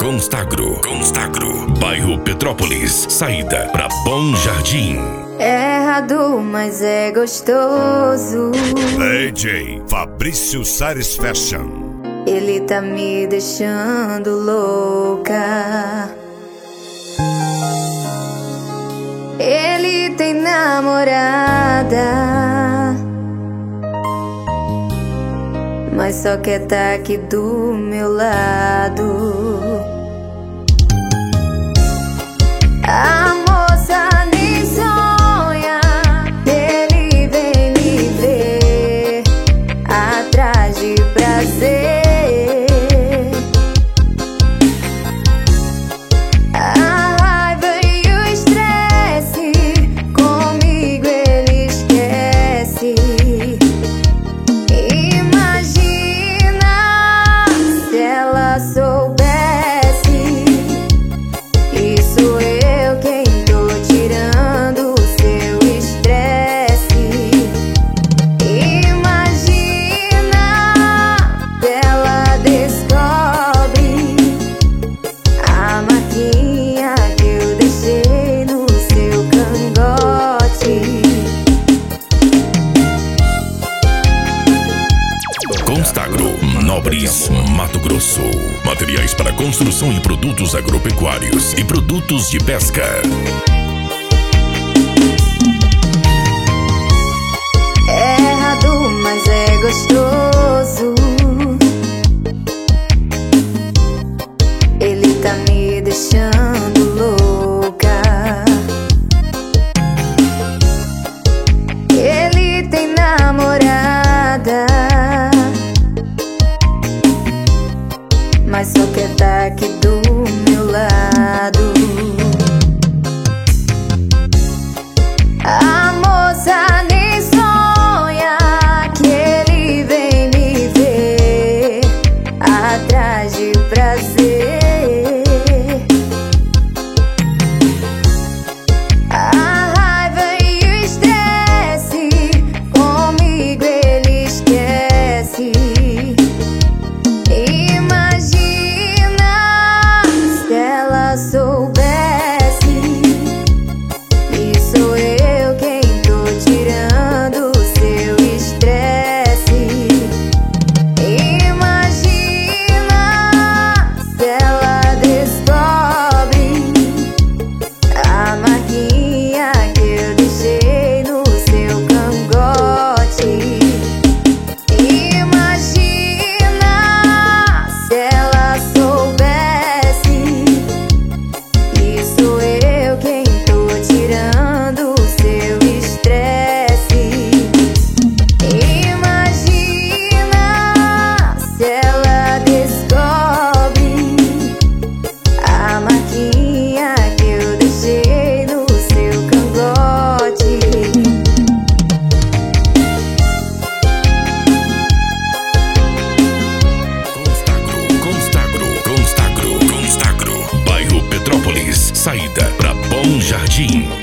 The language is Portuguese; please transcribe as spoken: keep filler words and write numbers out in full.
Constagro, Constagro, bairro Petrópolis, saída pra Bom Jardim. É errado, mas é gostoso. D J Fabrício Sares Fashion. Ele tá me deixando louca. Ele tem namorada, mas só quer tá aqui do meu lado. A moça nem sonha que ele vem me ver atrás de prazer. A raiva e o estresse comigo ele esquece. Imagina se ela soubesse que sou eu quem tô tirando o seu estresse. Imagina se ela descobre a marquinha que eu deixei no seu cangote. Constagro, Nobres, Mato Grosso. Materiais para construção e produtos agropecuários e produtos de pesca. É errado, mas é gostoso. Ele tá me deixando louca. Ele tem namorada, mas só quer tá aqui do meu lado. A moça nem sonha que ele vem me ver atrás de prazer. A raiva e o estresse comigo ele esquece. Imagina se ela soubesse que sou eu quem tô tirando o seu estresse. Imagina se ela descobre a marquinha que eu deixei no seu cangote. Imagina se ela soubesse que sou eu quem tô tirando o seu estresse. Imagina se ela descobre a marquinha que eu deixei no seu cangote. Constagro, Constagro, Constagro, Constagro, bairro Petrópolis, saída pra Bom Jardim.